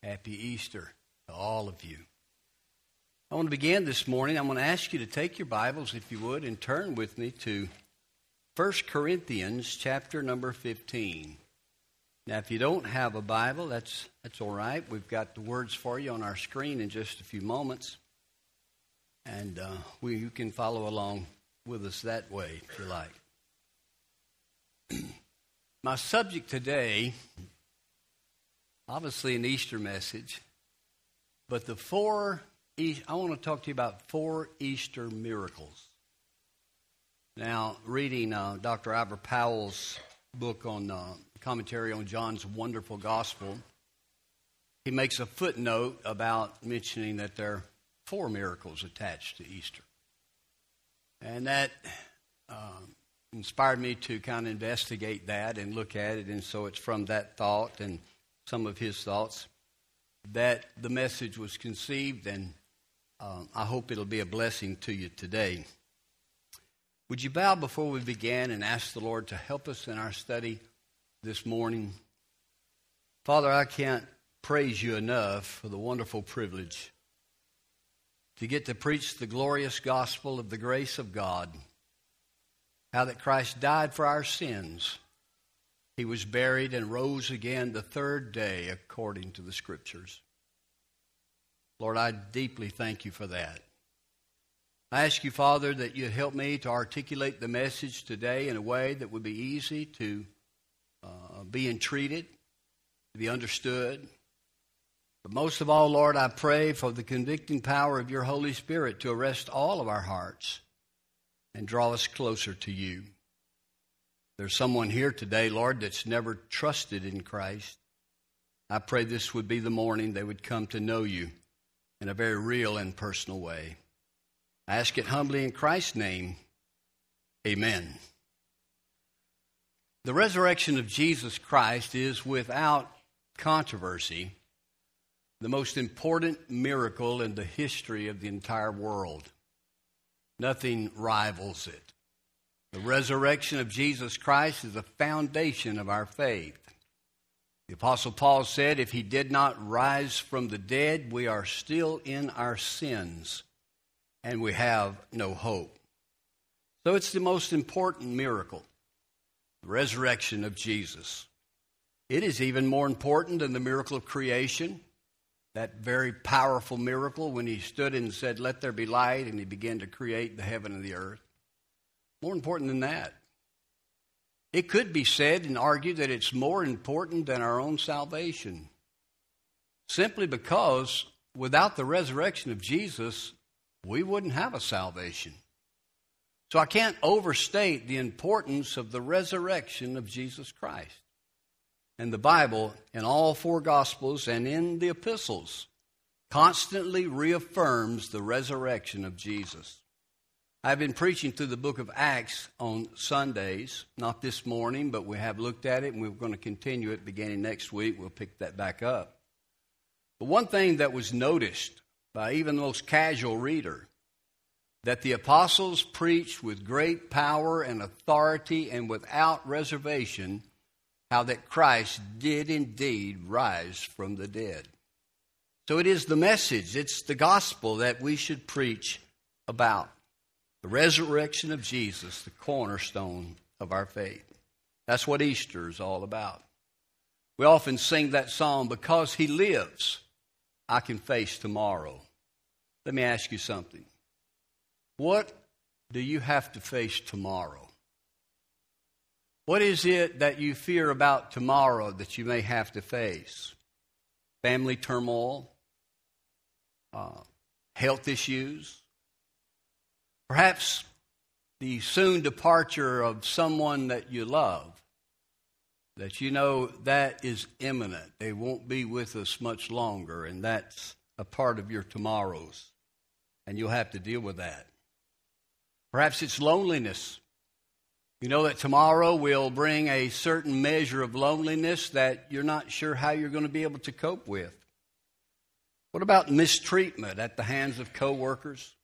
Happy Easter to all of you. I want to begin this morning. I'm going to ask you to take your Bibles, if you would, and turn with me to 1 Corinthians chapter number 15. Now, if you don't have a Bible, that's all right. We've got the words for you on our screen in just a few moments. And you can follow along with us that way, if you like. My subject today, obviously an Easter message, but I want to talk to you about 4 Easter miracles. Now, reading Dr. Albert Powell's book on commentary on John's wonderful gospel, he makes a footnote about mentioning that there are 4 miracles attached to Easter. And that inspired me to kind of investigate that and look at it, and so it's from that thought and some of his thoughts that the message was conceived, and I hope it'll be a blessing to you today. Would you bow before we begin and ask the Lord to help us in our study this morning? Father, I can't praise you enough for the wonderful privilege to get to preach the glorious gospel of the grace of God, how that Christ died for our sins. He was buried and rose again the 3rd day according to the Scriptures. Lord, I deeply thank you for that. I ask you, Father, that you'd help me to articulate the message today in a way that would be easy to be entreated, to be understood. But most of all, Lord, I pray for the convicting power of your Holy Spirit to arrest all of our hearts and draw us closer to you. There's someone here today, Lord, that's never trusted in Christ. I pray this would be the morning they would come to know you in a very real and personal way. I ask it humbly in Christ's name. Amen. The resurrection of Jesus Christ is, without controversy, the most important miracle in the history of the entire world. Nothing rivals it. The resurrection of Jesus Christ is the foundation of our faith. The Apostle Paul said, if he did not rise from the dead, we are still in our sins, and we have no hope. So it's the most important miracle, the resurrection of Jesus. It is even more important than the miracle of creation, that very powerful miracle when he stood and said, let there be light, and he began to create the heaven and the earth. More important than that. It could be said and argued that it's more important than our own salvation, simply because without the resurrection of Jesus, we wouldn't have a salvation. So I can't overstate the importance of the resurrection of Jesus Christ. And the Bible, in all 4 Gospels and in the epistles, constantly reaffirms the resurrection of Jesus. I've been preaching through the book of Acts on Sundays, not this morning, but we have looked at it, and we're going to continue it beginning next week. We'll pick that back up. But one thing that was noticed by even the most casual reader, that the apostles preached with great power and authority and without reservation how that Christ did indeed rise from the dead. So it is the message, it's the gospel that we should preach about. The resurrection of Jesus, the cornerstone of our faith. That's what Easter is all about. We often sing that song, because he lives, I can face tomorrow. Let me ask you something. What do you have to face tomorrow? What is it that you fear about tomorrow that you may have to face? Family turmoil? Health issues? Perhaps the soon departure of someone that you love, that you know that is imminent. They won't be with us much longer, and that's a part of your tomorrows, and you'll have to deal with that. Perhaps it's loneliness. You know that tomorrow will bring a certain measure of loneliness that you're not sure how you're going to be able to cope with. What about mistreatment at the hands of coworkers?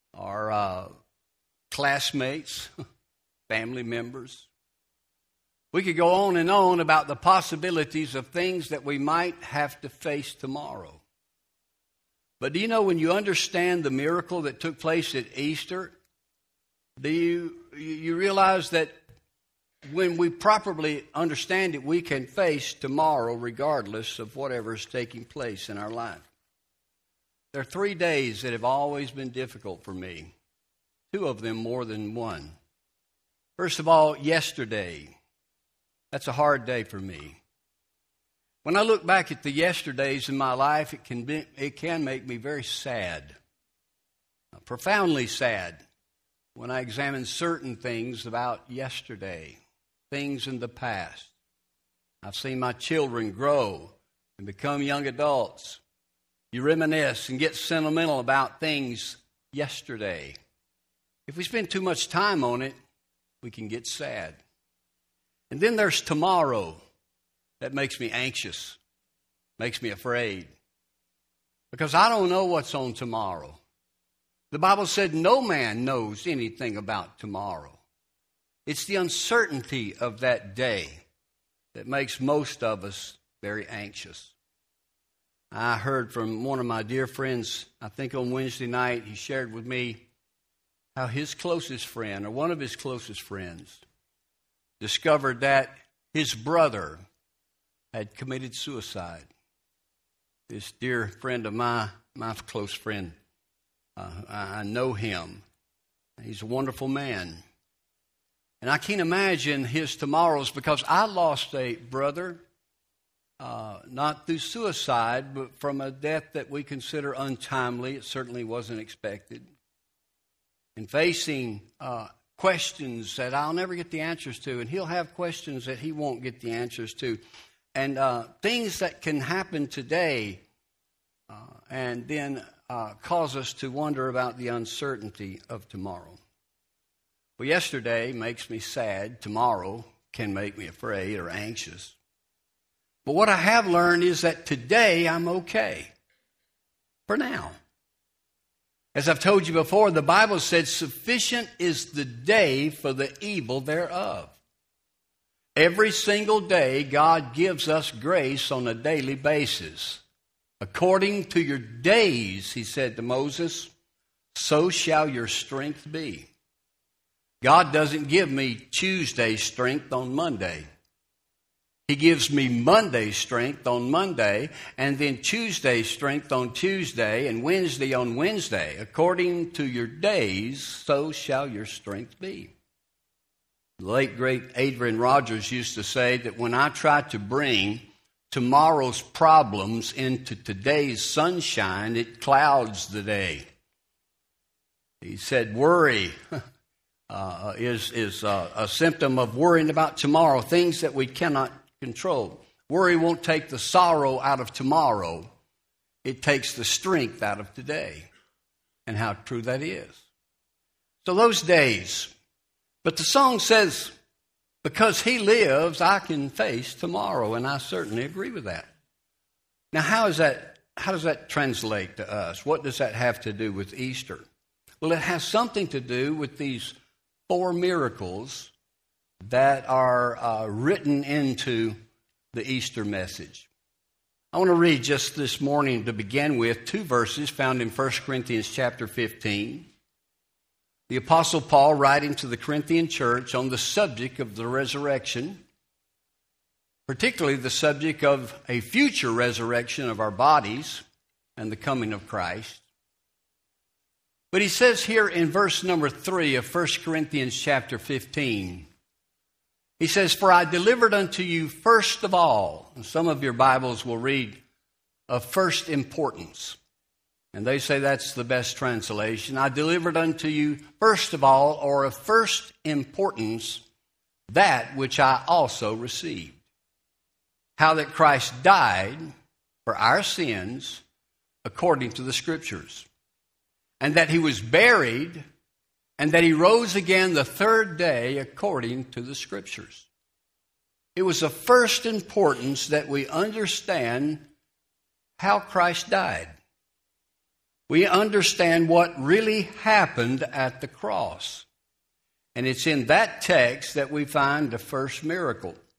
Or classmates, family members. We could go on and on about the possibilities of things that we might have to face tomorrow. But do you know, when you understand the miracle that took place at Easter, do you realize that when we properly understand it, we can face tomorrow regardless of whatever is taking place in our life? There are 3 days that have always been difficult for me, 2 of them more than one. First of all, yesterday. That's a hard day for me. When I look back at the yesterdays in my life, it can make me very sad, profoundly sad, when I examine certain things about yesterday, things in the past. I've seen my children grow and become young adults. You reminisce and get sentimental about things yesterday. If we spend too much time on it, we can get sad. And then there's tomorrow. That makes me anxious, makes me afraid, because I don't know what's on tomorrow. The Bible said no man knows anything about tomorrow. It's the uncertainty of that day that makes most of us very anxious. I heard from one of my dear friends, I think on Wednesday night, he shared with me how his closest friend, or one of his closest friends, discovered that his brother had committed suicide. This dear friend of my close friend, I know him. He's a wonderful man. And I can't imagine his tomorrows, because I lost a brother, not through suicide, but from a death that we consider untimely. It certainly wasn't expected. And facing questions that I'll never get the answers to, and he'll have questions that he won't get the answers to. And things that can happen today and then cause us to wonder about the uncertainty of tomorrow. Well, yesterday makes me sad. Tomorrow can make me afraid or anxious. But what I have learned is that today I'm okay. For now. As I've told you before, the Bible said, sufficient is the day for the evil thereof. Every single day, God gives us grace on a daily basis. According to your days, he said to Moses, so shall your strength be. God doesn't give me Tuesday strength on Monday. He gives me Monday strength on Monday, and then Tuesday strength on Tuesday, and Wednesday on Wednesday. According to your days, so shall your strength be. The late, great Adrian Rogers used to say that when I try to bring tomorrow's problems into today's sunshine, it clouds the day. He said worry is a symptom of worrying about tomorrow, things that we cannot control. Worry won't take the sorrow out of tomorrow. It takes the strength out of today. And how true that is. So those days. But the song says, because he lives, I can face tomorrow. And I certainly agree with that. Now, how does that translate to us? What does that have to do with Easter? Well, it has something to do with these 4 miracles that are written into the Easter message. I want to read just this morning to begin with 2 verses found in 1 Corinthians chapter 15. The Apostle Paul writing to the Corinthian church on the subject of the resurrection, particularly the subject of a future resurrection of our bodies and the coming of Christ. But he says here in verse number 3 of 1 Corinthians chapter 15, he says, for I delivered unto you first of all, and some of your Bibles will read, of first importance. And they say that's the best translation. I delivered unto you first of all, or of first importance, that which I also received. How that Christ died for our sins according to the Scriptures. And that he was buried, and that he rose again the 3rd day according to the Scriptures. It was of first importance that we understand how Christ died. We understand what really happened at the cross. And it's in that text that we find the first miracle.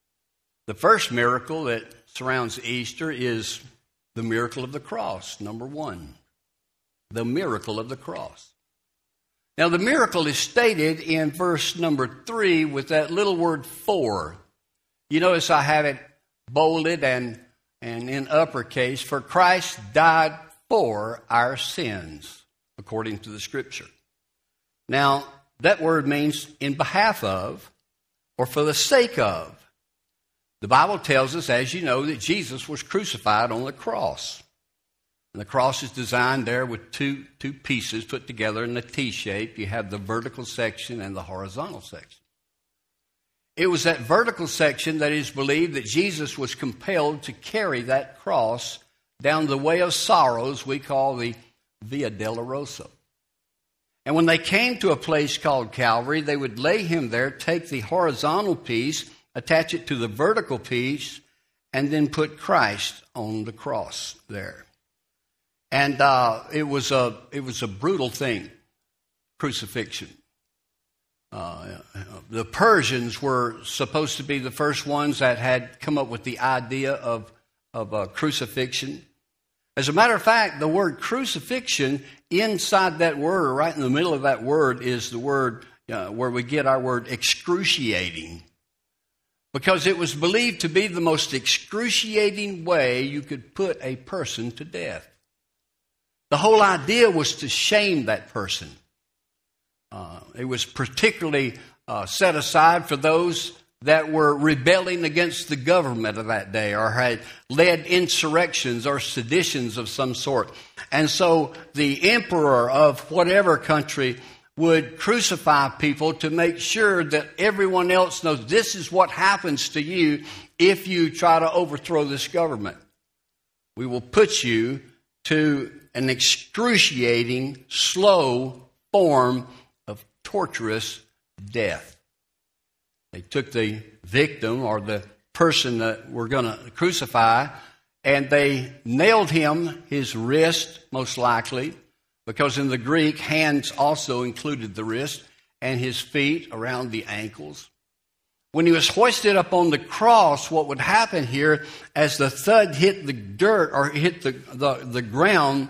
The first miracle that surrounds Easter is the miracle of the cross, number one. The miracle of the cross. Now, the miracle is stated in verse number 3 with that little word "for." You notice I have it bolded and in uppercase, "For Christ died for our sins," according to the Scripture. Now, that word means in behalf of or for the sake of. The Bible tells us, as you know, that Jesus was crucified on the cross. And the cross is designed there with two pieces put together in a T shape. You have the vertical section and the horizontal section. It was that vertical section that is believed that Jesus was compelled to carry that cross down the way of sorrows we call the Via Dolorosa. And when they came to a place called Calvary, they would lay him there, take the horizontal piece, attach it to the vertical piece, and then put Christ on the cross there. And it was a brutal thing, crucifixion. The Persians were supposed to be the first ones that had come up with the idea of crucifixion. As a matter of fact, the word crucifixion, inside that word, or right in the middle of that word, is the word where we get our word excruciating. Because it was believed to be the most excruciating way you could put a person to death. The whole idea was to shame that person. It was particularly set aside for those that were rebelling against the government of that day or had led insurrections or seditions of some sort. And so the emperor of whatever country would crucify people to make sure that everyone else knows this is what happens to you if you try to overthrow this government. We will put you to an excruciating, slow form of torturous death. They took the victim or the person that we're going to crucify, and they nailed him, his wrist most likely, because in the Greek, hands also included the wrist, and his feet around the ankles. When he was hoisted up on the cross, what would happen here, as the thud hit the dirt or hit the ground,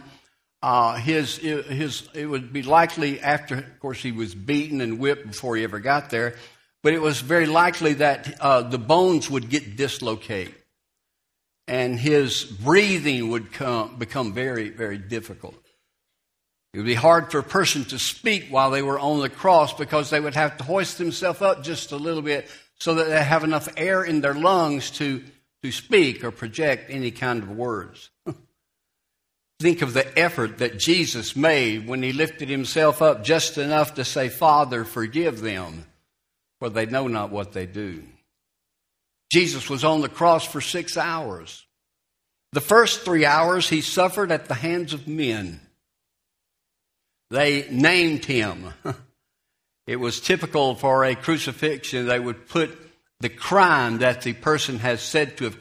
it would be likely after, of course, he was beaten and whipped before he ever got there, but it was very likely that the bones would get dislocated, and his breathing would become very, very difficult. It would be hard for a person to speak while they were on the cross because they would have to hoist themselves up just a little bit so that they have enough air in their lungs to speak or project any kind of words. Think of the effort that Jesus made when he lifted himself up just enough to say, "Father, forgive them, for they know not what they do." Jesus was on the cross for 6 hours. The first 3 hours he suffered at the hands of men. They named him. It was typical for a crucifixion. They would put the crime that the person has said to have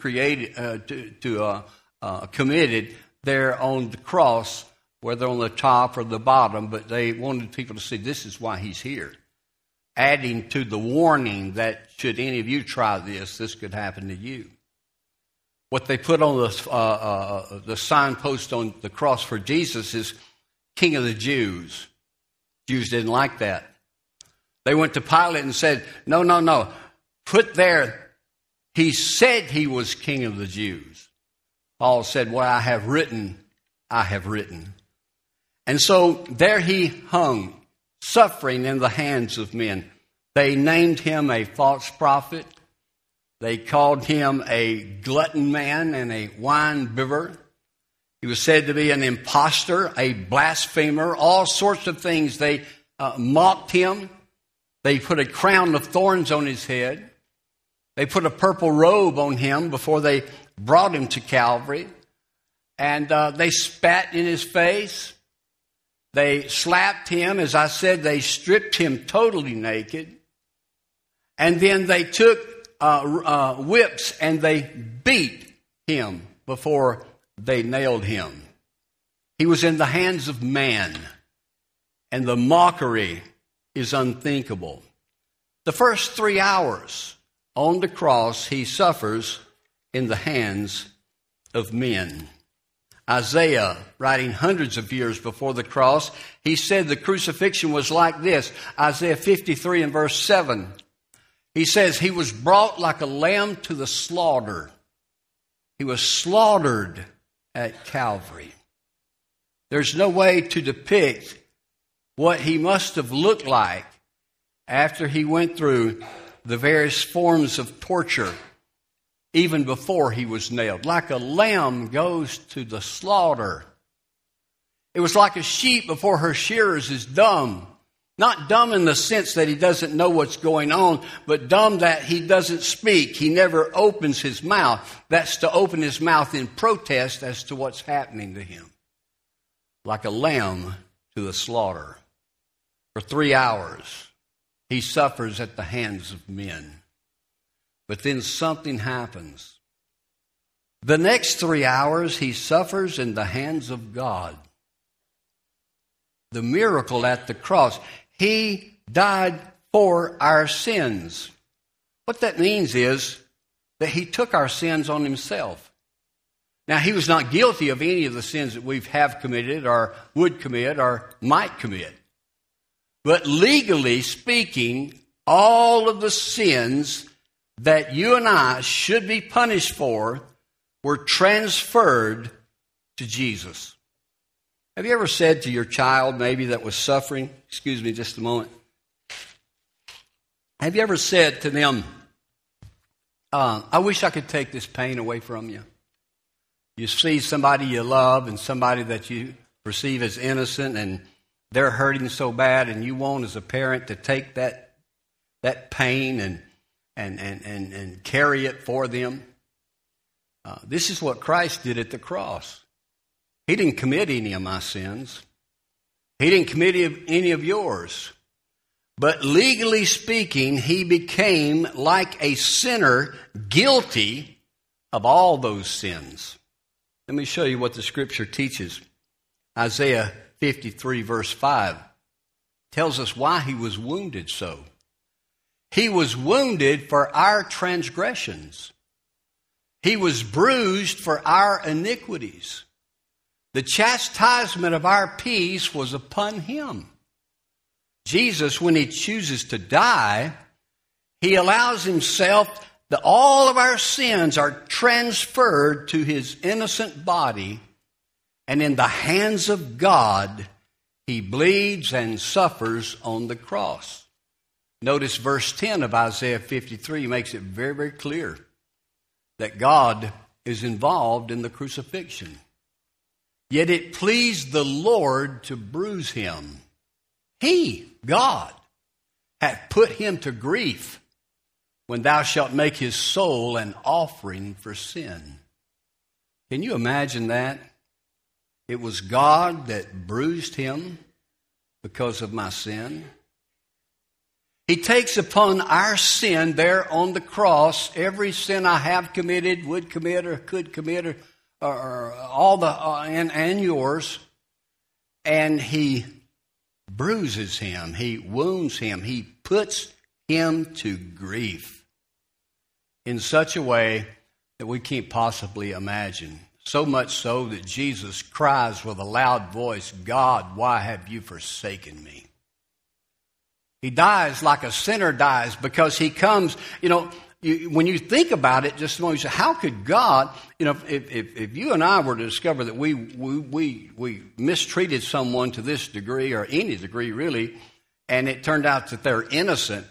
committed there on the cross, whether on the top or the bottom, but they wanted people to see this is why he's here. Adding to the warning that should any of you try this, this could happen to you. What they put on the signpost on the cross for Jesus is King of the Jews. Jews didn't like that. They went to Pilate and said, no. Put there, he said he was King of the Jews. Paul said, "What I have written, I have written." And so there he hung, suffering in the hands of men. They named him a false prophet. They called him a glutton man and a wine bibber. He was said to be an imposter, a blasphemer, all sorts of things. They mocked him. They put a crown of thorns on his head. They put a purple robe on him before they brought him to Calvary. And they spat in his face. They slapped him. As I said, they stripped him totally naked. And then they took whips and they beat him before they nailed him. He was in the hands of man, and the mockery is unthinkable. The first 3 hours on the cross, he suffers in the hands of men. Isaiah, writing hundreds of years before the cross, he said the crucifixion was like this. Isaiah 53 and verse 7. He says, he was brought like a lamb to the slaughter. He was slaughtered at Calvary. There's no way to depict what he must have looked like after he went through the various forms of torture, even before he was nailed. Like a lamb goes to the slaughter. It was like a sheep before her shearers is dumb. Not dumb in the sense that he doesn't know what's going on, but dumb that he doesn't speak. He never opens his mouth. That's to open his mouth in protest as to what's happening to him. Like a lamb to the slaughter. For 3 hours, he suffers at the hands of men. But then something happens. The next 3 hours, he suffers in the hands of God. The miracle at the cross. He died for our sins. What that means is that he took our sins on himself. Now, he was not guilty of any of the sins that we have committed or would commit or might commit. But legally speaking, all of the sins that you and I should be punished for were transferred to Jesus. Have you ever said to your child, maybe that was suffering, excuse me just a moment, have you ever said to them, I wish I could take this pain away from you? You see somebody you love and somebody that you perceive as innocent and they're hurting so bad and you want as a parent to take that pain and carry it for them. This is what Christ did at the cross. He didn't commit any of my sins. He didn't commit any of yours. But legally speaking, he became like a sinner, guilty of all those sins. Let me show you what the Scripture teaches. Isaiah 53 verse 5 tells us why he was wounded so. He was wounded for our transgressions. He was bruised for our iniquities. The chastisement of our peace was upon him. Jesus, when he chooses to die, he allows himself that all of our sins are transferred to his innocent body, and in the hands of God, he bleeds and suffers on the cross. Notice verse 10 of Isaiah 53 makes it very, very clear that God is involved in the crucifixion. Yet it pleased the Lord to bruise him. He, God, hath put him to grief when thou shalt make his soul an offering for sin. Can you imagine that? It was God that bruised him because of my sin. He takes upon our sin there on the cross, every sin I have committed, would commit, or could commit, or all the and yours, and he bruises him, he wounds him, he puts him to grief in such a way that we can't possibly imagine. So much so that Jesus cries with a loud voice, God, why have you forsaken me? He dies like a sinner dies because he comes, when you think about it, just a moment, you say, how could God, if you and I were to discover that we mistreated someone to this degree or any degree really, and it turned out that they're innocent,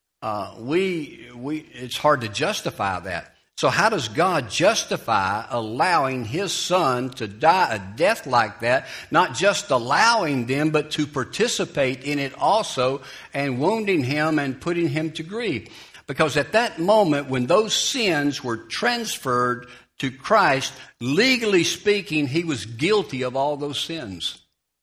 it's hard to justify that. So how does God justify allowing his son to die a death like that? Not just allowing them, but to participate in it also and wounding him and putting him to grief. Because at that moment when those sins were transferred to Christ, legally speaking, he was guilty of all those sins.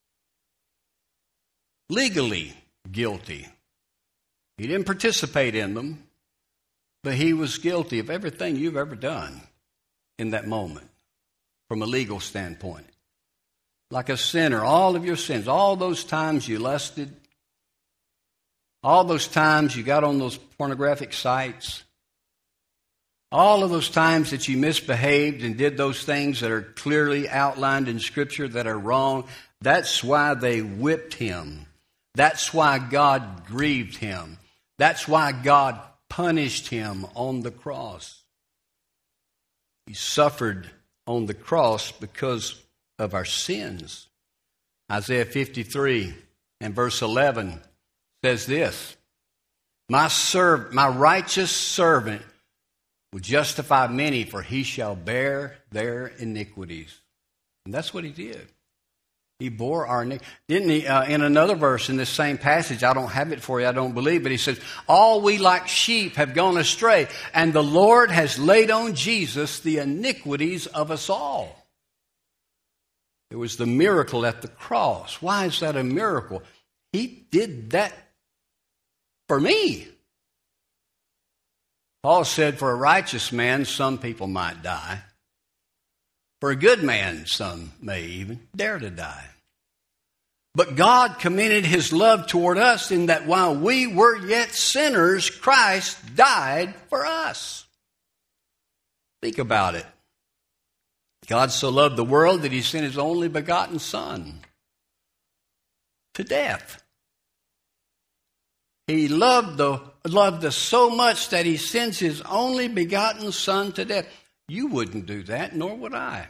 Legally guilty. He didn't participate in them. But he was guilty of everything you've ever done in that moment from a legal standpoint. Like a sinner, all of your sins, all those times you lusted, all those times you got on those pornographic sites, All of those times that you misbehaved and did those things that are clearly outlined in Scripture that are wrong, that's why they whipped him. That's why God grieved him. That's why God punished him on the cross. He suffered on the cross because of our sins. Isaiah 53 and verse 11 says this, My righteous servant will justify many, for he shall bear their iniquities. And that's what he did. He bore our iniquities. Didn't he? In another verse in this same passage, I don't have it for you, I don't believe, but he says, all we like sheep have gone astray, and the Lord has laid on Jesus the iniquities of us all. It was the miracle at the cross. Why is that a miracle? He did that for me. Paul said, for a righteous man, some people might die. For a good man, some may even dare to die. But God commended his love toward us in that while we were yet sinners, Christ died for us. Think about it. God so loved the world that he sent his only begotten Son to death. He loved us so much that he sends his only begotten Son to death. You wouldn't do that, nor would I.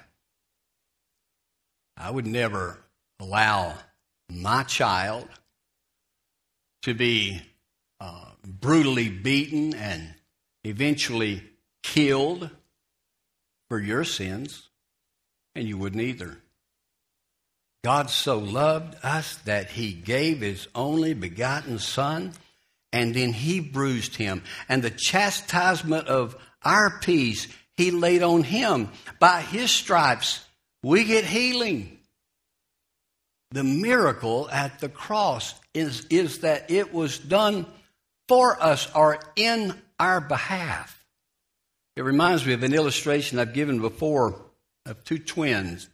I would never allow my child to be brutally beaten and eventually killed for your sins, and you wouldn't either. God so loved us that he gave his only begotten Son, and then he bruised him. And the chastisement of our peace he laid on him. By his stripes we get healing. The miracle at the cross is that it was done for us or in our behalf. It reminds me of an illustration I've given before of two twins,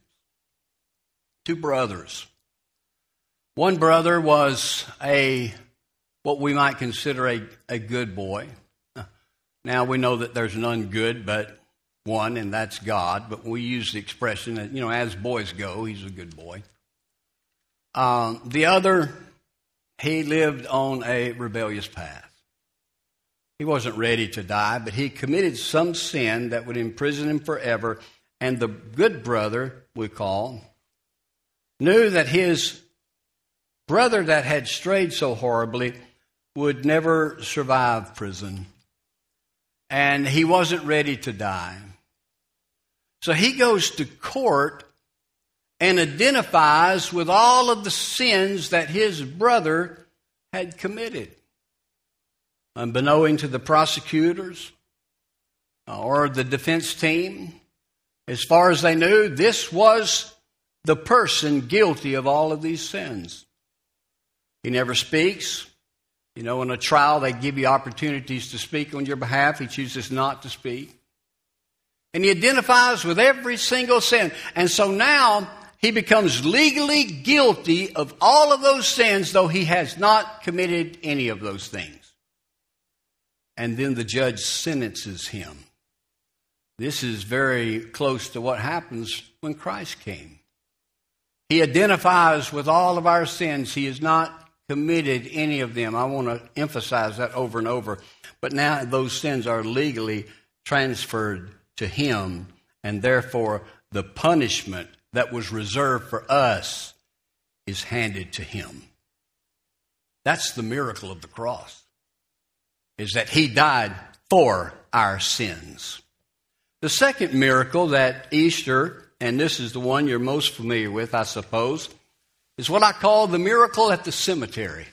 two brothers. One brother was what we might consider a good boy. Now we know that there's none good but one, and that's God. But we use the expression that, as boys go, he's a good boy. The other, he lived on a rebellious path. He wasn't ready to die, but he committed some sin that would imprison him forever. And the good brother, we call, knew that his brother that had strayed so horribly would never survive prison. And he wasn't ready to die. So he goes to court and identifies with all of the sins that his brother had committed. Unbeknown to the prosecutors or the defense team, as far as they knew, this was the person guilty of all of these sins. He never speaks. In a trial, they give you opportunities to speak on your behalf. He chooses not to speak. And he identifies with every single sin. And so now he becomes legally guilty of all of those sins, though he has not committed any of those things. And then the judge sentences him. This is very close to what happens when Christ came. He identifies with all of our sins. He has not committed any of them. I want to emphasize that over and over. But now those sins are legally transferred to him, and therefore the punishment that was reserved for us is handed to him. That's the miracle of the cross, is that he died for our sins. The second miracle that Easter, and this is the one you're most familiar with, I suppose, is what I call the miracle at the cemetery.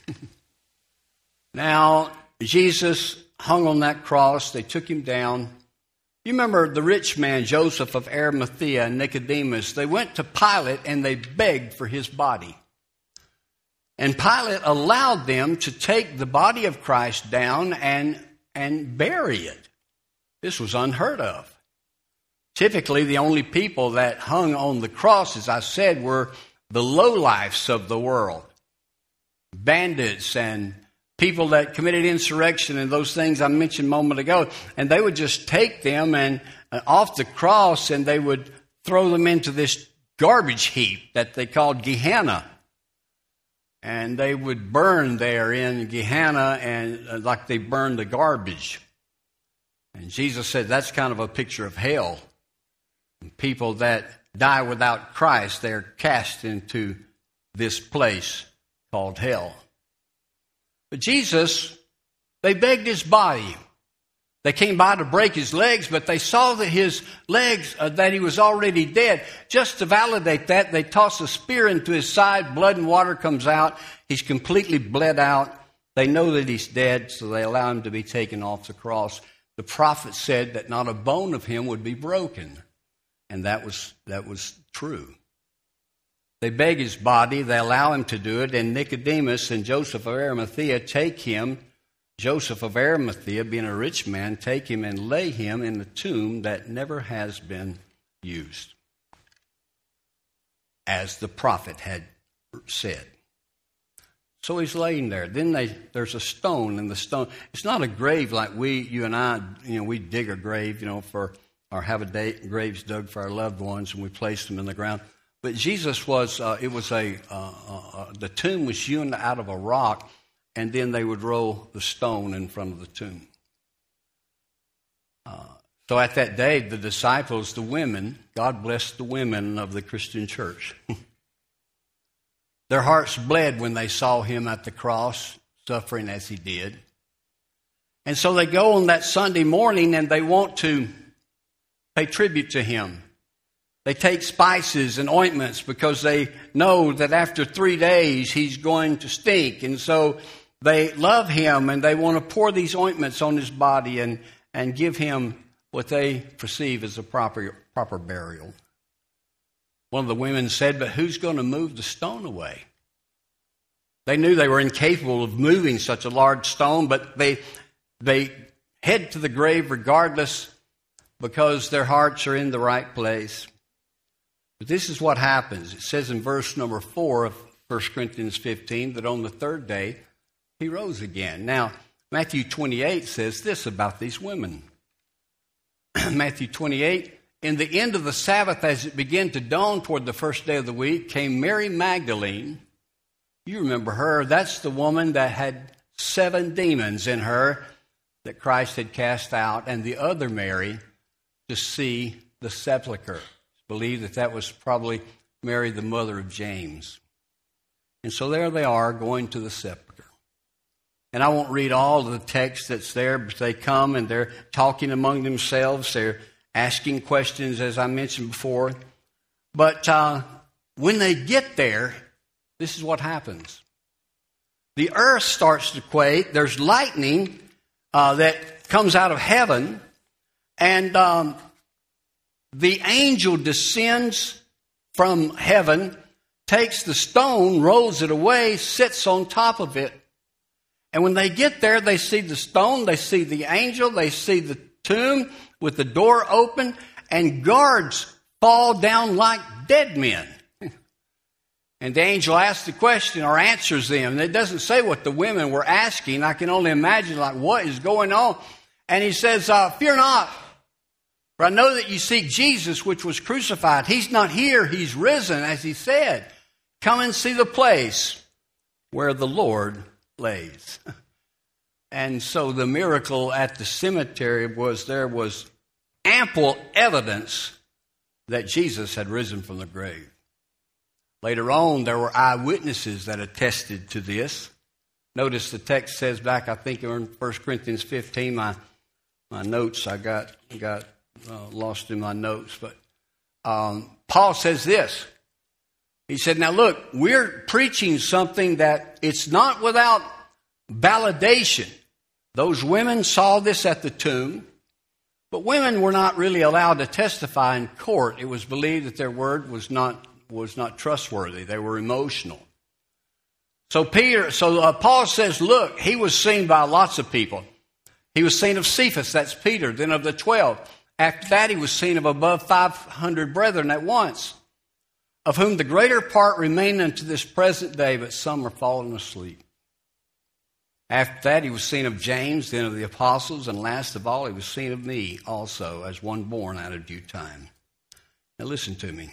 Now, Jesus hung on that cross. They took him down. You remember the rich man, Joseph of Arimathea, and Nicodemus. They went to Pilate and they begged for his body. And Pilate allowed them to take the body of Christ down and bury it. This was unheard of. Typically, the only people that hung on the cross, as I said, were the lowlifes of the world. Bandits and people that committed insurrection and those things I mentioned a moment ago. And they would just take them and off the cross, and they would throw them into this garbage heap that they called Gehenna. And they would burn there in Gehenna, and like they burned the garbage. And Jesus said that's kind of a picture of hell. People that die without Christ, they're cast into this place called hell. But Jesus, they begged his body. They came by to break his legs, but they saw that his legs, that he was already dead. Just to validate that, they toss a spear into his side. Blood and water comes out. He's completely bled out. They know that he's dead, so they allow him to be taken off the cross. The prophet said that not a bone of him would be broken. And that was true. They beg his body. They allow him to do it. And Nicodemus and Joseph of Arimathea take him. Joseph of Arimathea, being a rich man, take him and lay him in the tomb that never has been used, as the prophet had said. So he's laying there. Then there's a stone, and the stone, it's not a grave like you and I, we dig a grave, or have graves dug for our loved ones, and we place them in the ground. But Jesus the tomb was hewn out of a rock, and then they would roll the stone in front of the tomb. So at that day, the disciples, the women, God bless the women of the Christian church. Their hearts bled when they saw him at the cross, suffering as he did. And so they go on that Sunday morning and they want to pay tribute to him. They take spices and ointments because they know that after 3 days he's going to stink. And so they love him and they want to pour these ointments on his body and give him what they perceive as a proper burial. One of the women said, "But who's going to move the stone away?" They knew they were incapable of moving such a large stone, but they head to the grave regardless because their hearts are in the right place. But this is what happens. It says in verse number 4 of 1 Corinthians 15 that on the third day he rose again. Now, Matthew 28 says this about these women. Matthew 28, in the end of the Sabbath, as it began to dawn toward the first day of the week, came Mary Magdalene. You remember her. That's the woman that had 7 demons in her that Christ had cast out, and the other Mary to see the sepulcher. It's believed that was probably Mary, the mother of James. And so there they are going to the sepulcher. And I won't read all of the text that's there, but they come and they're talking among themselves. They're asking questions, as I mentioned before. But when they get there, this is what happens. The earth starts to quake. There's lightning that comes out of heaven. And the angel descends from heaven, takes the stone, rolls it away, sits on top of it. And when they get there, they see the stone, they see the angel, they see the tomb with the door open, and guards fall down like dead men. And the angel asks the question or answers them. And it doesn't say what the women were asking. I can only imagine, like, what is going on? And he says, "Fear not, for I know that you seek Jesus, which was crucified. He's not here, he's risen, as he said. Come and see the place where the Lord lays." And so the miracle at the cemetery was there was ample evidence that Jesus had risen from the grave. Later on, there were eyewitnesses that attested to this. Notice the text says back, I think in 1 Corinthians 15, my notes, I got lost in my notes. But Paul says this. He said, now look, we're preaching something that it's not without validation. Those women saw this at the tomb, but women were not really allowed to testify in court. It was believed that their word was not trustworthy. They were emotional. So Paul says, look, he was seen by lots of people. He was seen of Cephas, that's Peter, then of the 12. After that, he was seen of above 500 brethren at once, of whom the greater part remain unto this present day, but some are fallen asleep. After that, he was seen of James, then of the apostles, and last of all, he was seen of me also, as one born out of due time. Now listen to me.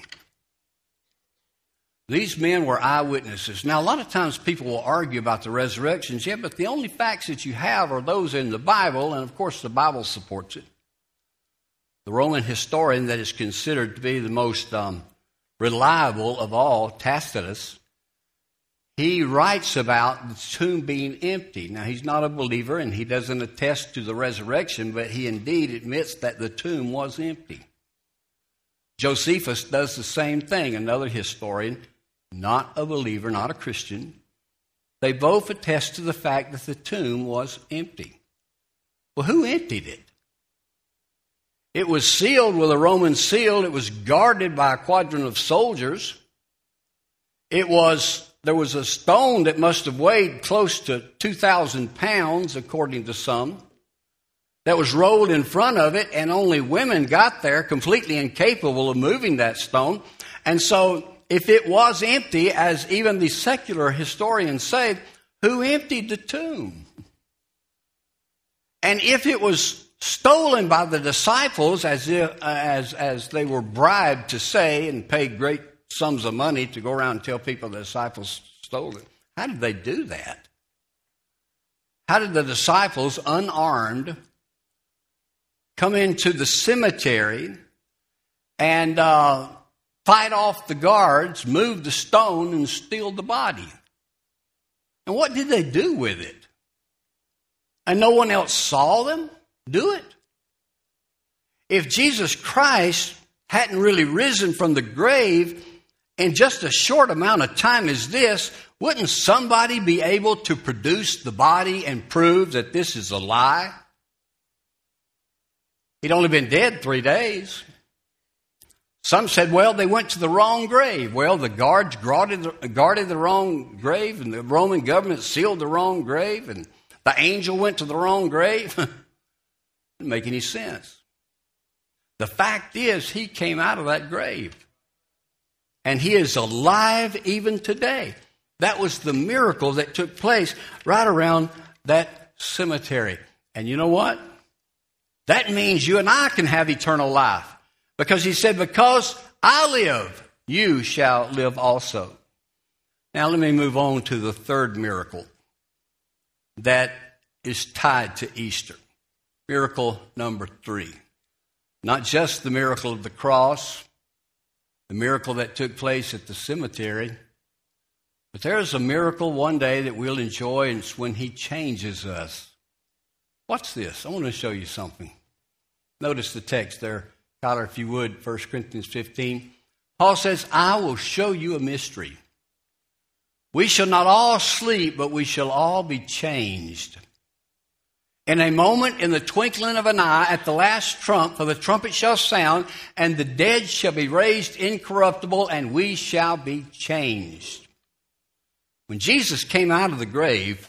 These men were eyewitnesses. Now, a lot of times people will argue about the resurrections, yeah, but the only facts that you have are those in the Bible, and of course the Bible supports it. The Roman historian that is considered to be the most reliable of all, Tacitus, he writes about the tomb being empty. Now, he's not a believer, and he doesn't attest to the resurrection, but he indeed admits that the tomb was empty. Josephus does the same thing, another historian, not a believer, not a Christian. They both attest to the fact that the tomb was empty. Well, who emptied it? It was sealed with a Roman seal. It was guarded by a quadrant of soldiers. There was a stone that must have weighed close to 2,000 pounds, according to some, that was rolled in front of it, and only women got there, completely incapable of moving that stone. And so, if it was empty, as even the secular historians say, who emptied the tomb? And if it was stolen by the disciples, as they were bribed to say and paid great sums of money to go around and tell people the disciples stole it, how did they do that? How did the disciples, unarmed, come into the cemetery and fight off the guards, move the stone, and steal the body? And what did they do with it? And no one else saw them do it? If Jesus Christ hadn't really risen from the grave in just a short amount of time as this, wouldn't somebody be able to produce the body and prove that this is a lie? He'd only been dead 3 days. Some said, well, they went to the wrong grave. Well, the guards guarded the wrong grave, and the Roman government sealed the wrong grave, and the angel went to the wrong grave. Didn't make any sense. The fact is, he came out of that grave. And he is alive even today. That was the miracle that took place right around that cemetery. And you know what? That means you and I can have eternal life. Because he said, because I live, you shall live also. Now let me move on to the third miracle that is tied to Easter. Miracle number 3. Not just the miracle of the cross, the miracle that took place at the cemetery, but there is a miracle one day that we'll enjoy, and it's when he changes us. Watch this. I want to show you something. Notice the text there. Tyler, if you would, 1 Corinthians 15. Paul says, I will show you a mystery. We shall not all sleep, but we shall all be changed. In a moment, in the twinkling of an eye, at the last trump, for the trumpet shall sound, and the dead shall be raised incorruptible, and we shall be changed. When Jesus came out of the grave,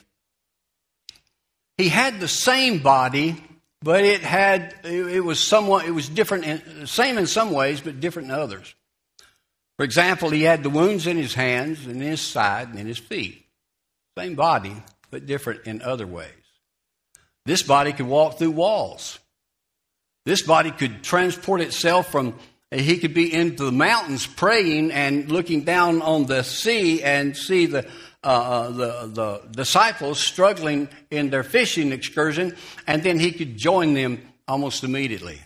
he had the same body, but it was different, same in some ways, but different in others. For example, he had the wounds in his hands and in his side and in his feet. Same body, but different in other ways. This body could walk through walls. This body could transport itself he could be into the mountains praying and looking down on the sea and see the disciples struggling in their fishing excursion, and then he could join them almost immediately.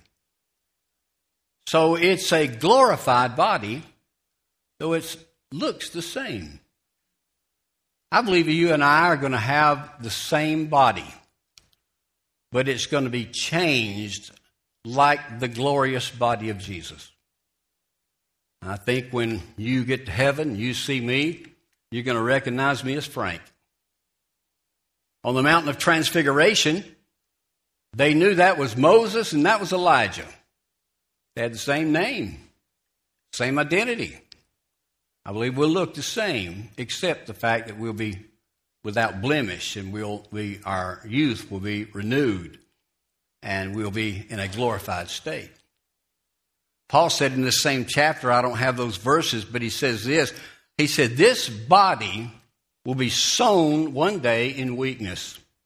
So it's a glorified body, though it looks the same. I believe you and I are going to have the same body, but it's going to be changed like the glorious body of Jesus. I think when you get to heaven, you see me, you're going to recognize me as Frank. On the mountain of transfiguration, they knew that was Moses and that was Elijah. They had the same name, same identity. I believe we'll look the same, except the fact that we'll be without blemish, and our youth will be renewed, and we'll be in a glorified state. Paul said in this same chapter, I don't have those verses, but he says this. He said, this body will be sown one day in weakness.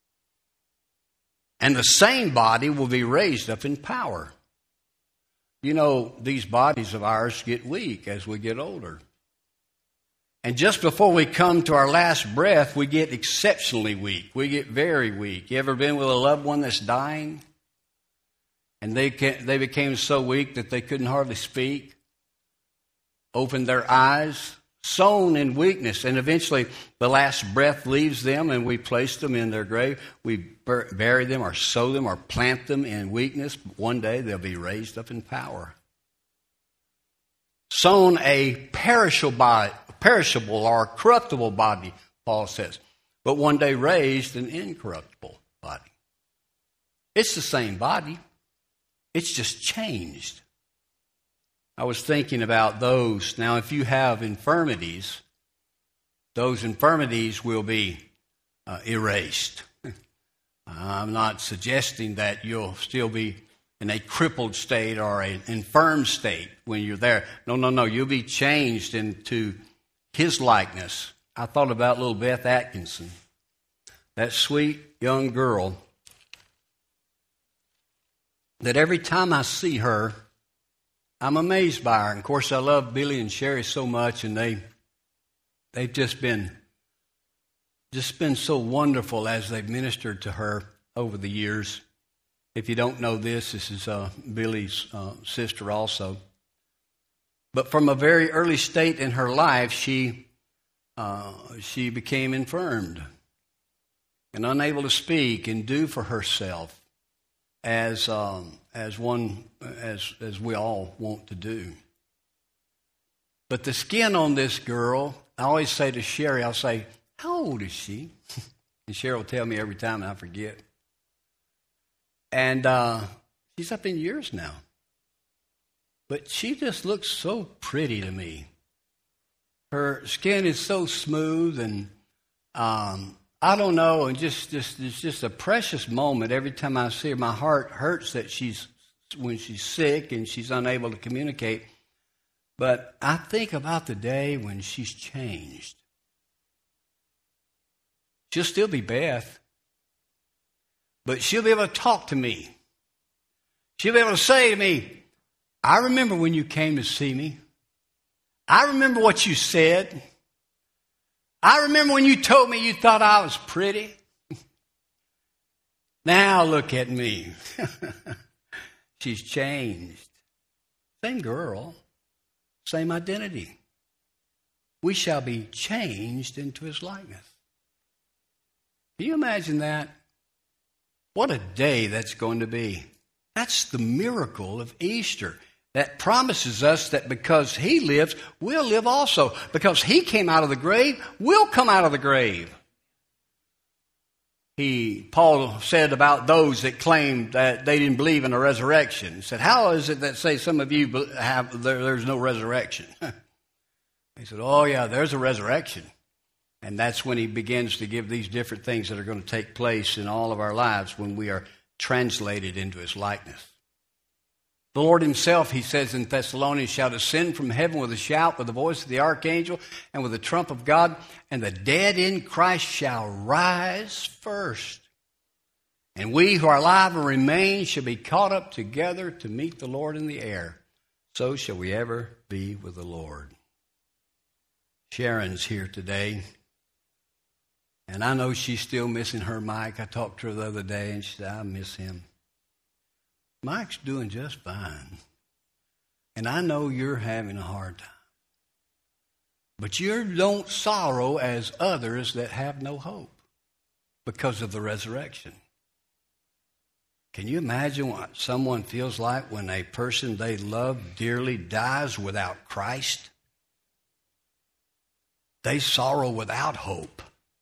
And the same body will be raised up in power. You know, these bodies of ours get weak as we get older. And just before we come to our last breath, we get exceptionally weak. We get very weak. You ever been with a loved one that's dying? And they became so weak that they couldn't hardly speak, opened their eyes, sown in weakness. And eventually the last breath leaves them and we place them in their grave. We bury them or sow them or plant them in weakness. One day they'll be raised up in power. Sown a perishable or corruptible body, Paul says, but one day raised an incorruptible body. It's the same body. It's just changed. I was thinking about those. Now, if you have infirmities, those infirmities will be erased. I'm not suggesting that you'll still be in a crippled state or an infirm state when you're there. No. You'll be changed into His likeness. I thought about little Beth Atkinson, that sweet young girl that every time I see her, I'm amazed by her. And of course, I love Billy and Sherry so much, and they've just been so wonderful as they've ministered to her over the years. If you don't know this is Billy's sister also. But from a very early state in her life, she became infirmed and unable to speak and do for herself as we all want to do. But the skin on this girl, I always say to Sherry, I'll say, "How old is she?" And Sherry will tell me every time, and I forget. And she's up in years now. But she just looks so pretty to me. Her skin is so smooth, and I don't know, and it's just a precious moment every time I see her. My heart hurts that when she's sick and she's unable to communicate. But I think about the day when she's changed. She'll still be Beth, but she'll be able to talk to me. She'll be able to say to me, "I remember when you came to see me. I remember what you said. I remember when you told me you thought I was pretty. Now look at me." She's changed. Same girl, same identity. We shall be changed into His likeness. Can you imagine that? What a day that's going to be. That's the miracle of Easter. That promises us that because He lives, we'll live also. Because He came out of the grave, we'll come out of the grave. Paul said about those that claimed that they didn't believe in a resurrection. He said, "How is it that say some of you there's no resurrection?" He said, "Oh yeah, there's a resurrection." And that's when he begins to give these different things that are going to take place in all of our lives when we are translated into His likeness. The Lord Himself, He says in Thessalonians, shall descend from heaven with a shout, with the voice of the archangel, and with the trump of God, and the dead in Christ shall rise first. And we who are alive and remain shall be caught up together to meet the Lord in the air. So shall we ever be with the Lord. Sharon's here today. And I know she's still missing her Mike. I talked to her the other day, and she said, "I miss him." Mike's doing just fine. And I know you're having a hard time. But you don't sorrow as others that have no hope because of the resurrection. Can you imagine what someone feels like when a person they love dearly dies without Christ? They sorrow without hope.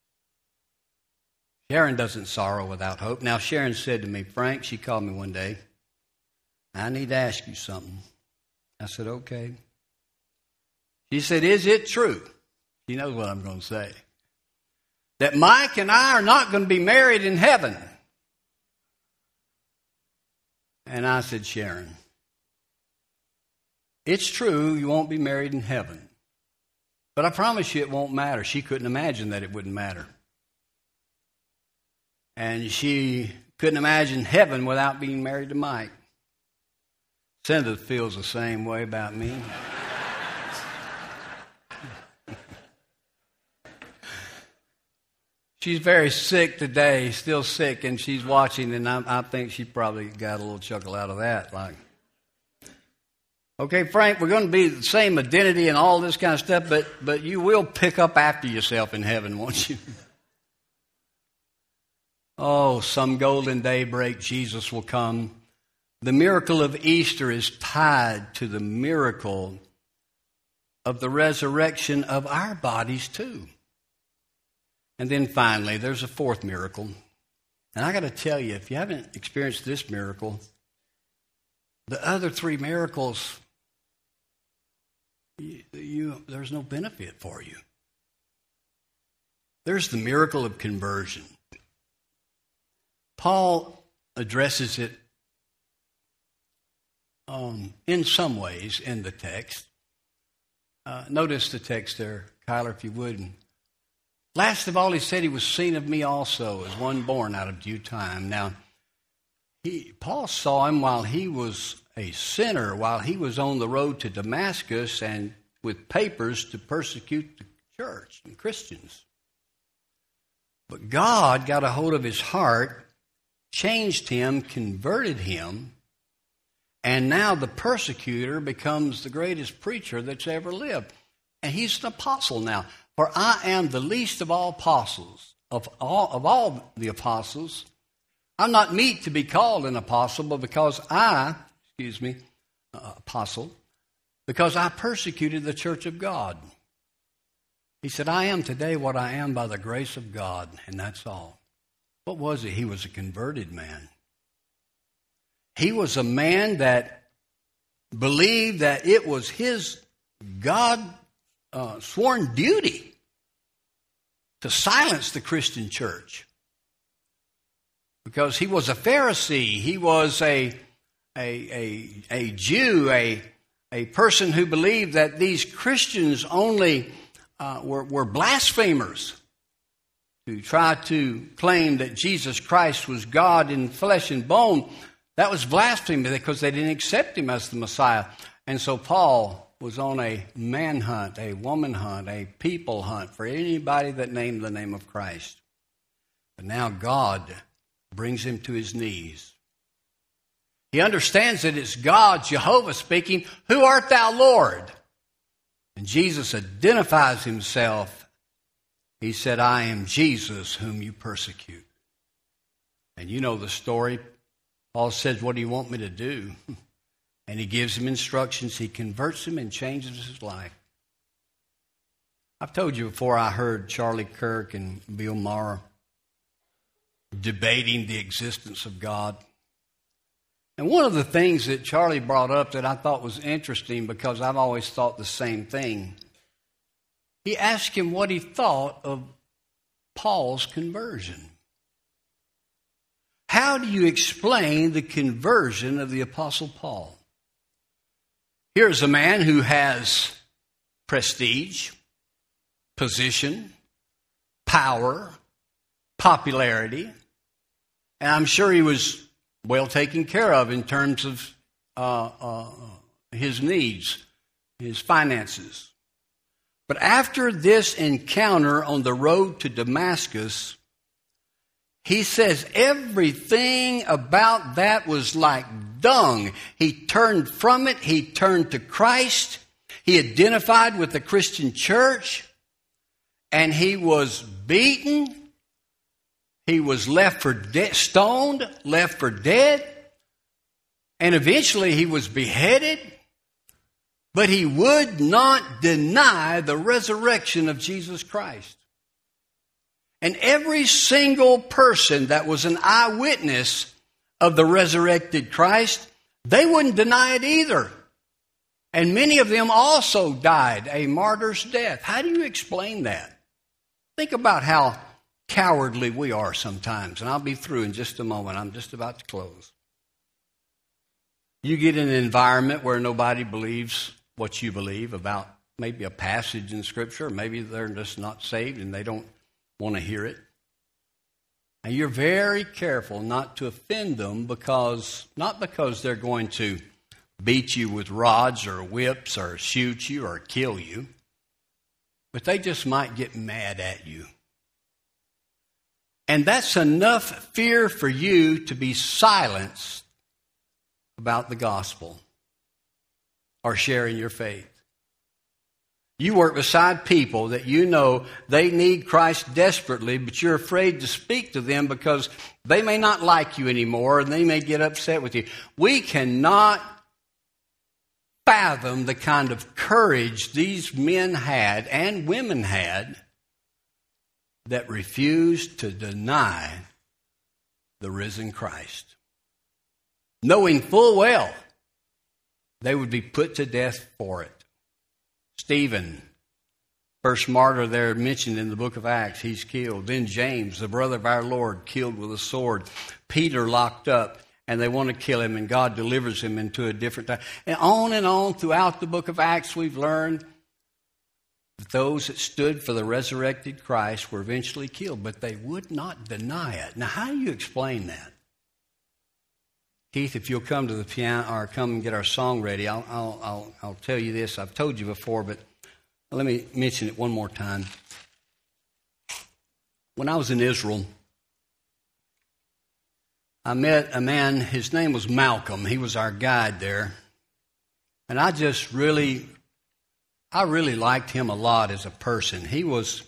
Sharon doesn't sorrow without hope. Now, Sharon said to me, "Frank," she called me one day, "I need to ask you something." I said, "Okay." She said, "Is it true?" She knows what I'm going to say. "That Mike and I are not going to be married in heaven?" And I said, "Sharon, it's true you won't be married in heaven. But I promise you it won't matter." She couldn't imagine that it wouldn't matter. And she couldn't imagine heaven without being married to Mike. Cinda feels the same way about me. She's very sick today, still sick, and she's watching, and I think she probably got a little chuckle out of that. Like, okay, Frank, we're going to be the same identity and all this kind of stuff, but you will pick up after yourself in heaven, won't you? Oh, some golden daybreak, Jesus will come. The miracle of Easter is tied to the miracle of the resurrection of our bodies too. And then finally, there's a fourth miracle. And I got to tell you, if you haven't experienced this miracle, the other three miracles, there's no benefit for you. There's the miracle of conversion. Paul addresses it in some ways in the text. Notice the text there, Kyler, if you would. Last of all, he said he was seen of me also as one born out of due time. Now, Paul saw him while he was a sinner, while he was on the road to Damascus and with papers to persecute the church and Christians. But God got a hold of his heart, changed him, converted him, and now the persecutor becomes the greatest preacher that's ever lived. And he's an apostle now. For I am the least of all apostles, of all the apostles. I'm not meet to be called an apostle, but because I persecuted the church of God. He said, I am today what I am by the grace of God, and that's all. What was he? He was a converted man. He was a man that believed that it was his God sworn duty to silence the Christian church, because he was a Pharisee. He was a Jew, a person who believed that these Christians only were blasphemers, to try to claim that Jesus Christ was God in flesh and bone. That was blasphemy because they didn't accept him as the Messiah. And so Paul was on a man hunt, a woman hunt, a people hunt for anybody that named the name of Christ. But now God brings him to his knees. He understands that it's God, Jehovah, speaking, "Who art thou, Lord?" And Jesus identifies himself. He said, "I am Jesus whom you persecute." And you know the story. Paul says, "What do you want me to do?" And he gives him instructions. He converts him and changes his life. I've told you before, I heard Charlie Kirk and Bill Maher debating the existence of God. And one of the things that Charlie brought up that I thought was interesting, because I've always thought the same thing, he asked him what he thought of Paul's conversion. How do you explain the conversion of the Apostle Paul? Here's a man who has prestige, position, power, popularity, and I'm sure he was well taken care of in terms of his needs, his finances. But after this encounter on the road to Damascus, he says everything about that was like dung. He turned from it. He turned to Christ. He identified with the Christian church. And he was beaten. He was left for stoned, left for dead. And eventually he was beheaded. But he would not deny the resurrection of Jesus Christ. And every single person that was an eyewitness of the resurrected Christ, they wouldn't deny it either. And many of them also died a martyr's death. How do you explain that? Think about how cowardly we are sometimes. And I'll be through in just a moment. I'm just about to close. You get in an environment where nobody believes what you believe about maybe a passage in Scripture. Maybe they're just not saved and they don't want to hear it. And you're very careful not to offend them not because they're going to beat you with rods or whips or shoot you or kill you, but they just might get mad at you. And that's enough fear for you to be silenced about the gospel or sharing your faith. You work beside people that you know they need Christ desperately, but you're afraid to speak to them because they may not like you anymore and they may get upset with you. We cannot fathom the kind of courage these men had and women had that refused to deny the risen Christ, knowing full well they would be put to death for it. Stephen, first martyr there mentioned in the book of Acts, he's killed. Then James, the brother of our Lord, killed with a sword. Peter locked up, and they want to kill him, and God delivers him into a different time. And on throughout the book of Acts, we've learned that those that stood for the resurrected Christ were eventually killed, but they would not deny it. Now, how do you explain that? Keith, if you'll come to the piano or come and get our song ready, I'll tell you this. I've told you before, but let me mention it one more time. When I was in Israel, I met a man, his name was Malcolm. He was our guide there. And I really liked him a lot as a person. He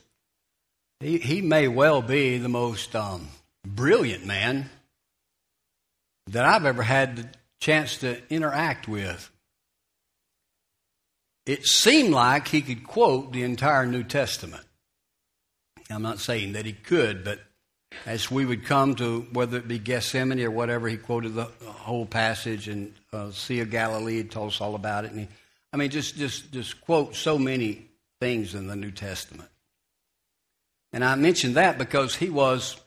may well be the most brilliant man that I've ever had the chance to interact with. It seemed like he could quote the entire New Testament. I'm not saying that he could, but as we would come to, whether it be Gethsemane or whatever, he quoted the whole passage, and Sea of Galilee had told us all about it. And just quote so many things in the New Testament. And I mentioned that because he was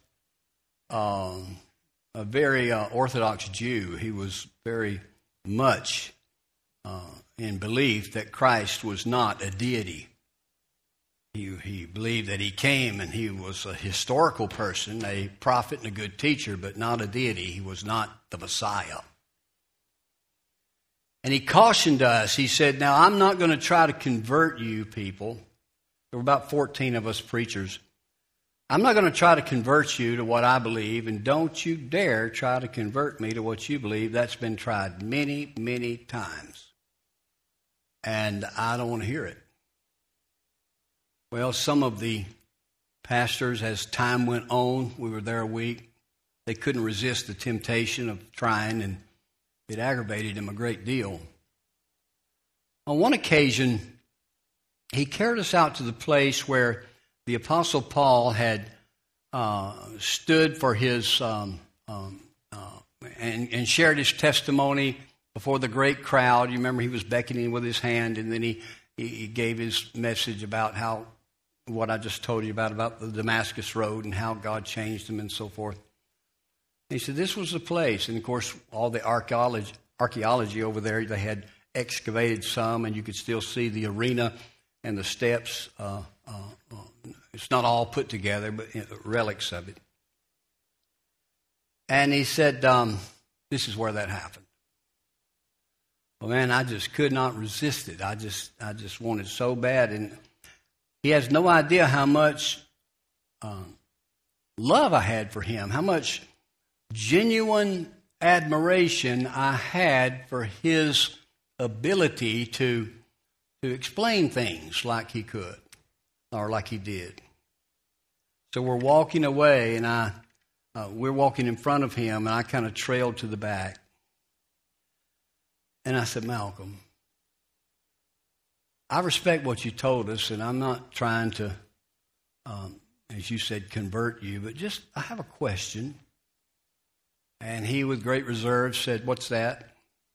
a very Orthodox Jew. He was very much in belief that Christ was not a deity. He believed that he came and he was a historical person, a prophet and a good teacher, but not a deity. He was not the Messiah. And he cautioned us. He said, now, I'm not going to try to convert you people. There were about 14 of us preachers. I'm not going to try to convert you to what I believe, and don't you dare try to convert me to what you believe. That's been tried many, many times. And I don't want to hear it. Well, some of the pastors, as time went on, we were there a week, they couldn't resist the temptation of trying, and it aggravated him a great deal. On one occasion, he carried us out to the place where the Apostle Paul had stood for his and shared his testimony before the great crowd. You remember he was beckoning with his hand, and then he gave his message about what I just told you about the Damascus Road and how God changed him and so forth. And he said this was the place, and of course all the archaeology over there, they had excavated some, and you could still see the arena and the steps. It's not all put together, but relics of it. And he said, this is where that happened. Well, man, I just could not resist it. I just wanted so bad. And he has no idea how much love I had for him, how much genuine admiration I had for his ability to explain things like he could or like he did. So we're walking away, and we're walking in front of him, and I kind of trailed to the back. And I said, Malcolm, I respect what you told us, and I'm not trying to, as you said, convert you, but just I have a question. And he, with great reserve, said, what's that?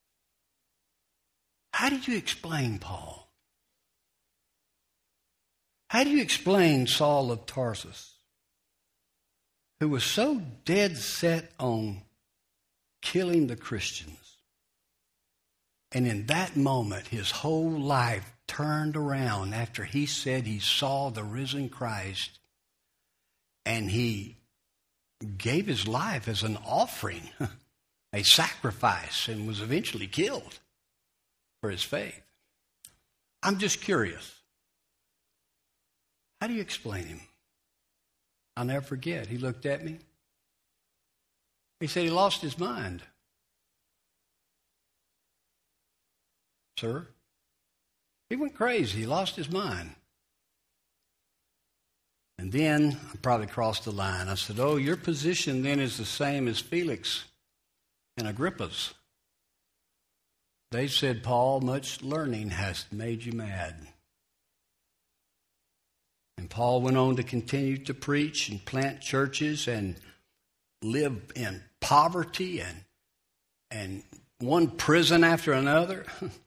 How did you explain Paul? How do you explain Saul of Tarsus, who was so dead set on killing the Christians? And in that moment, his whole life turned around after he said he saw the risen Christ, and he gave his life as an offering, a sacrifice, and was eventually killed for his faith. I'm just curious. How do you explain him? I'll never forget. He looked at me. He said he lost his mind. Sir? He went crazy. He lost his mind. And then I probably crossed the line. I said, oh, your position then is the same as Felix and Agrippa's. They said, Paul, much learning has made you mad. And Paul went on to continue to preach and plant churches and live in poverty and one prison after another.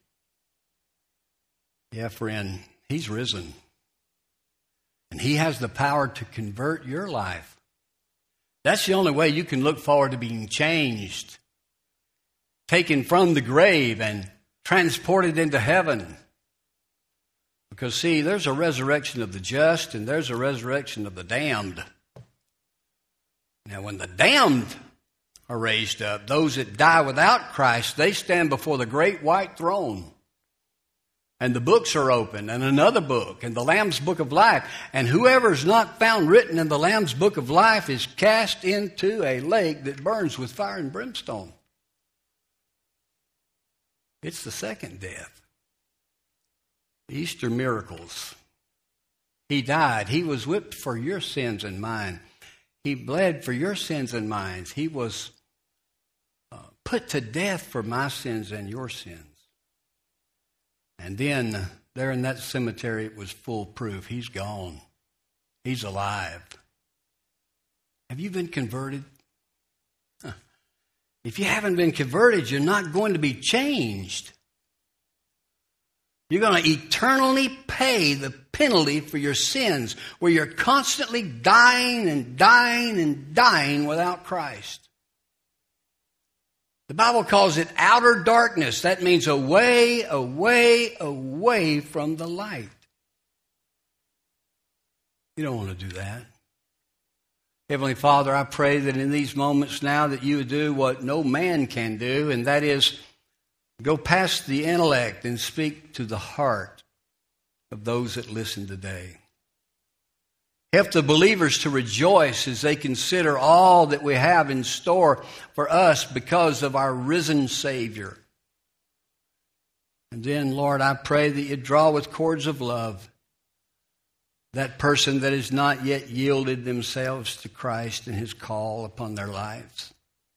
Yeah, friend, he's risen. And he has the power to convert your life. That's the only way you can look forward to being changed, taken from the grave and transported into heaven. Because, see, there's a resurrection of the just and there's a resurrection of the damned. Now, when the damned are raised up, those that die without Christ, they stand before the great white throne. And the books are open, and another book, and the Lamb's Book of Life. And whoever is not found written in the Lamb's Book of Life is cast into a lake that burns with fire and brimstone. It's the second death. Easter miracles. He died. He was whipped for your sins and mine. He bled for your sins and mine. He was put to death for my sins and your sins. And then there in that cemetery, it was full proof. He's gone. He's alive. Have you been converted? If you haven't been converted, you're not going to be changed. You're going to eternally pay the penalty for your sins, where you're constantly dying and dying and dying without Christ. The Bible calls it outer darkness. That means away, away, away from the light. You don't want to do that. Heavenly Father, I pray that in these moments now that you would do what no man can do, and that is go past the intellect and speak to the heart of those that listen today. Help the believers to rejoice as they consider all that we have in store for us because of our risen Savior. And then, Lord, I pray that you draw with cords of love that person that has not yet yielded themselves to Christ and his call upon their lives.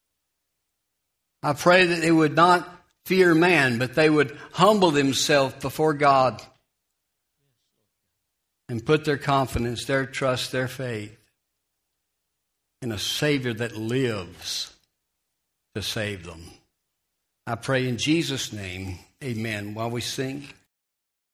I pray that they would not fear man, but they would humble themselves before God and put their confidence, their trust, their faith in a Savior that lives to save them. I pray in Jesus' name, amen. While we sing.